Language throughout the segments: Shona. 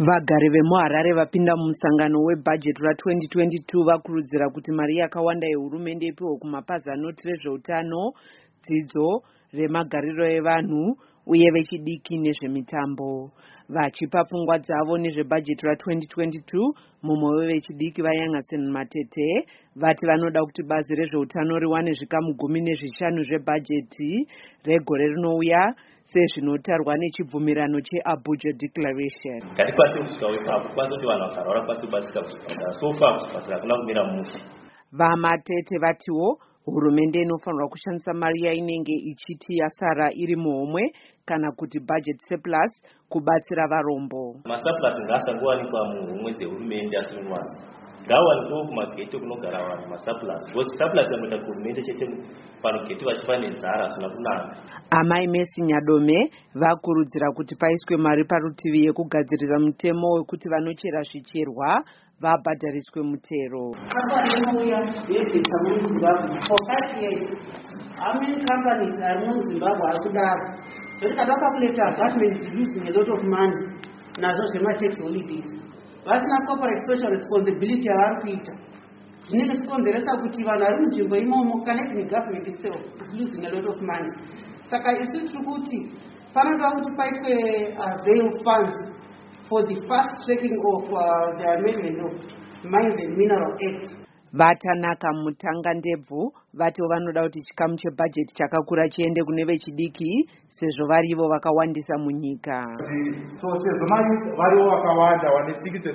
Vagari vemuHarare vapinda mumusangano webhajeti ra2022 vakurudzira kuti mari yakawanda yehurumende ipiwe kumapazi anoti rezveutano, dzidzo, remagariro evanhu uye vechidiki nezvemitambo. Vachipa pfungwa dzavo nezvebhajeti ra2022, mumwe wevechidiki vaYang'asen Matete vati vanoda kuti bazi rezveutano riwane zvikamu 15 zvebhajeti regore rinouya sezvinotarwa nechibvumirano cheAbuja Declaration. VaMatete vatiwo hurumende inofanirwa kushandisa mari yainenge ichiti yasara iri muhomwe kana kuti budget surplus kubatsira varombo. Masurplus ngasangowanikwa muhomwe dzehurumende asinwana. Ngawanikwa kumagete kunogara vanhu masurplus. Because surplus yanoita hurumende chete panogete vachiva nenzara asina kunaka. Amai Messi Nyadome vakurudzira kuti paiswe mari parutivi yekugadzirisa mutemo wekuti vanochera zvicherwa vabhadhariswe mutero. How many companies are in Zimbabwe are kudaro? Because the calculator government is losing a lot of money. Nazo zvema tax holidays. Vasina corporate social responsibility yavari kuita. Zvinenge zvikonzeresa kuti vanhu vari munzvimbo imomo connecting government itself is losing a lot of money. Saka isi tiri kuti panoda kuti paitwe bail funds for the fast tracking of the amendment of Mines and Mineral Act. Vatanaka Mutanga Ndebvu vatiwo vanoda kuti chikamu chebhajeti chakakura chiende kune vechidiki sezvo varivo vakawandisa munyika. So sezvo varivo vakawanda vane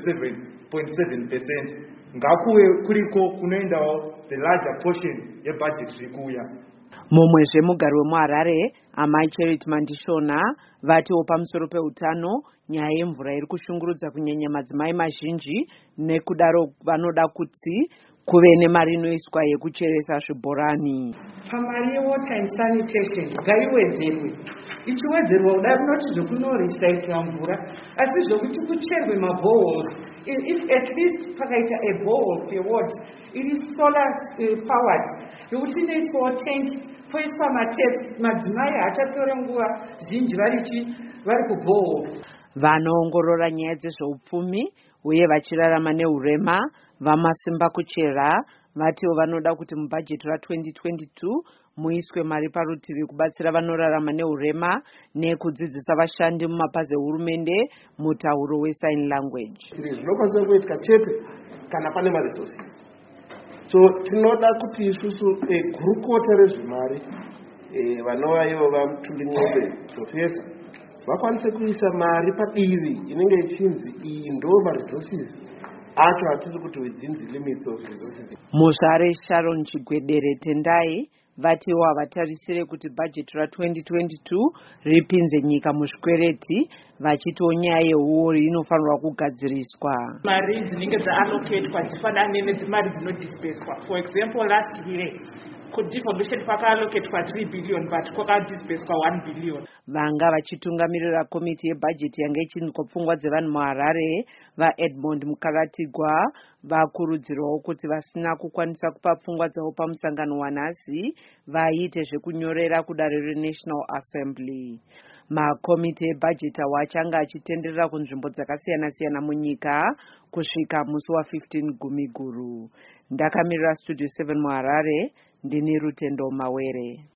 67.7%, ngakuwe kuriko kunoendawo the larger portion yebhajeti zvikuya. Mumwezve mugari wemuHarare Amai Charity Mandishona vatiwo pamusoro peutano, nyaya yemvura iri kushungurudza kunyanya madzimai mazhinji, nekudaro vanoda kuti kuve nemari inoiswa yekucheresa zvibhorani. Pamari yewater and sanitation ngaiwedzerwe. Ichiwedzerwa kudai kunoti zvekunorecycla mvura, asi zvokuti kucherwe maboreholes. If at least pakaita a borehole per ward, it is solar powered. Yokuti inoiswawo tank, poiswa mataps, madzimai hachatore nguva zhinji vari kuborehole. Vanoongorora nyaya dzezveupfumi uye vachirarama neurema vamasimba kuchera vatiwo vanoda kuti mubhajeti ra2022 muiswe mari parutivi kubatsira vanorarama neurema nekudzidzisa vashandi mumapazi ehurumende mutauro wesign language. Zvinokwanisa kuitika chete kana pane maresources. So tinoda kuti isusu gurukota rezvemari vanova ivo vaMutulin'ombe professor vakwanise kuisa mari padivi inenge ichinzi iyi ndo maresources acho hatisi kuti within the limits of resources. Muzvare Sharon Chigwedere Tendai vatiwo havatarisire kuti bhajeti ra2022 ripinze nyika muzvikwereti, vachitiwo nyaya yehuori inofanirwa kugadziriswa. Mari dzinenge dzaallocatwa dzifanane nedzimari dzinodisperswa. For example, last year kudevolution kwakaallocatwa 3 billion but kwakadisperswa 1 billion. Vanga vachitungamirira komiti yebhajeti yanga ichinzwa pfungwa dzevanhu muHarare vaEdmond Mukaratigwa vakurudzirwawo kuti vasina kukwanisa kupa pfungwa dzavo pamusangano wanhasi vaite zvekunyorera kudare reNational Assembly. Makomiti ebhajeti awo achanga achitenderera kunzvimbo dzakasiyana-siyana munyika kusvika musi wa15 Gumiguru. Ndakamirira Studio 7 muHarare, ndini Rutendo Mawere.